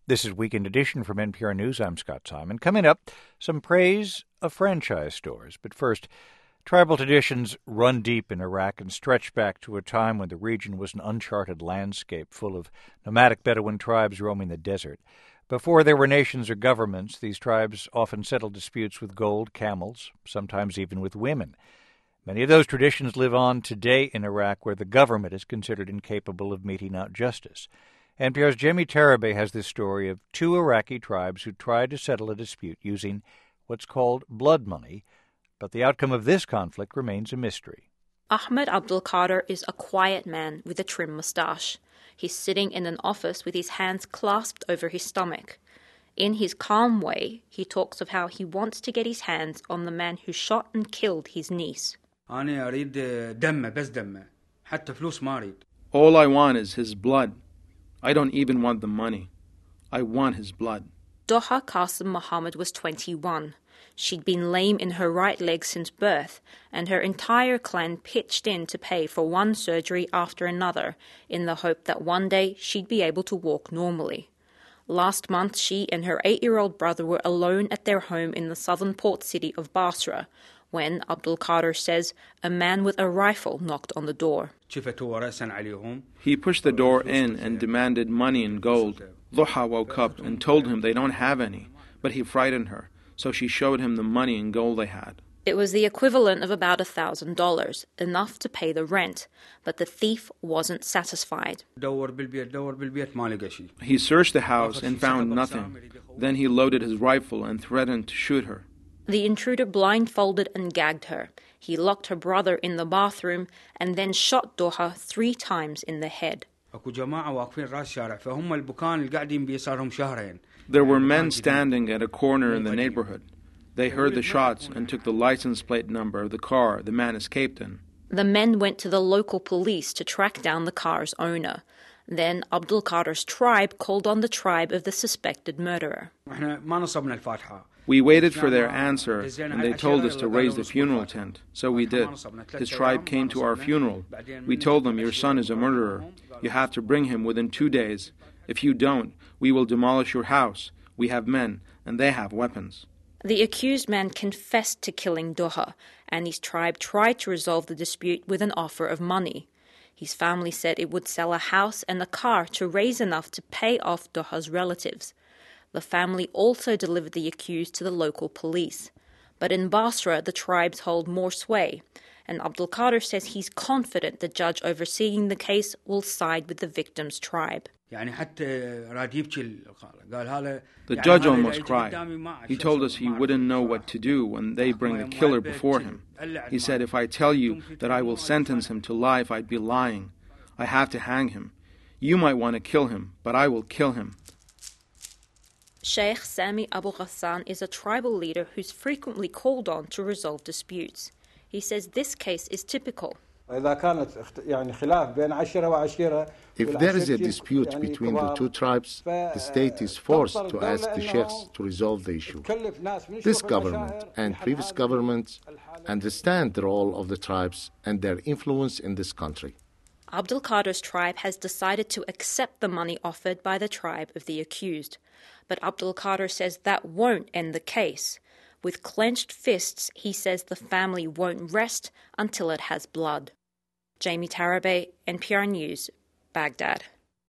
This is Weekend Edition from NPR News. I'm Scott Simon. Coming up, some praise of franchise stores. But first, tribal traditions run deep in Iraq and stretch back to a time when the region was an uncharted landscape full of nomadic Bedouin tribes roaming the desert. Before there were nations or governments, these tribes often settled disputes with gold, camels, sometimes even with women. Many of those traditions live on today in Iraq, where the government is considered incapable of meting out justice. NPR's Jamie Tarabay has this story of two Iraqi tribes who tried to settle a dispute using what's called blood money, but the outcome of this conflict remains a mystery. Ahmed Abdulkader is a quiet man with a trim moustache. He's sitting in an office with his hands clasped over his stomach. In his calm way, he talks of how he wants to get his hands on the man who shot and killed his niece. All I want is his blood. I don't even want the money. I want his blood. Doha Qasim Mohammed was 21. She'd been lame in her right leg since birth, and her entire clan pitched in to pay for one surgery after another in the hope that one day she'd be able to walk normally. Last month, she and her 8-year-old brother were alone at their home in the southern port city of Basra, when Abdulkader says a man with a rifle knocked on the door. He pushed the door in and demanded money and gold. Duha woke up and told him they don't have any, but he frightened her, so she showed him the money and gold they had. It was the equivalent of about $1,000, enough to pay the rent, but the thief wasn't satisfied. He searched the house and found nothing. Then he loaded his rifle and threatened to shoot her. The intruder blindfolded and gagged her. He locked her brother in the bathroom and then shot Doha 3 times in the head. There were men standing at a corner in the neighborhood. They heard the shots and took the license plate number of the car the man escaped in. The men went to the local police to track down the car's owner. Then Abdulkader's tribe called on the tribe of the suspected murderer. We waited for their answer, and they told us to raise the funeral tent. So we did. His tribe came to our funeral. We told them, your son is a murderer. You have to bring him within 2 days. If you don't, we will demolish your house. We have men, and they have weapons. The accused man confessed to killing Doha, and his tribe tried to resolve the dispute with an offer of money. His family said it would sell a house and a car to raise enough to pay off Doha's relatives. The family also delivered the accused to the local police. But in Basra, the tribes hold more sway, and Abdulkader says he's confident the judge overseeing the case will side with the victim's tribe. The judge almost cried. He told us he wouldn't know what to do when they bring the killer before him. He said, if I tell you that I will sentence him to life, I'd be lying. I have to hang him. You might want to kill him, but I will kill him. Sheikh Sami Abu Ghassan is a tribal leader who's frequently called on to resolve disputes. He says this case is typical. If there is a dispute between the two tribes, the state is forced to ask the sheikhs to resolve the issue. This government and previous governments understand the role of the tribes and their influence in this country. Abdulkader's tribe has decided to accept the money offered by the tribe of the accused. But Abdulkader says that won't end the case. With clenched fists, he says the family won't rest until it has blood. Jamie Tarabay, NPR News, Baghdad.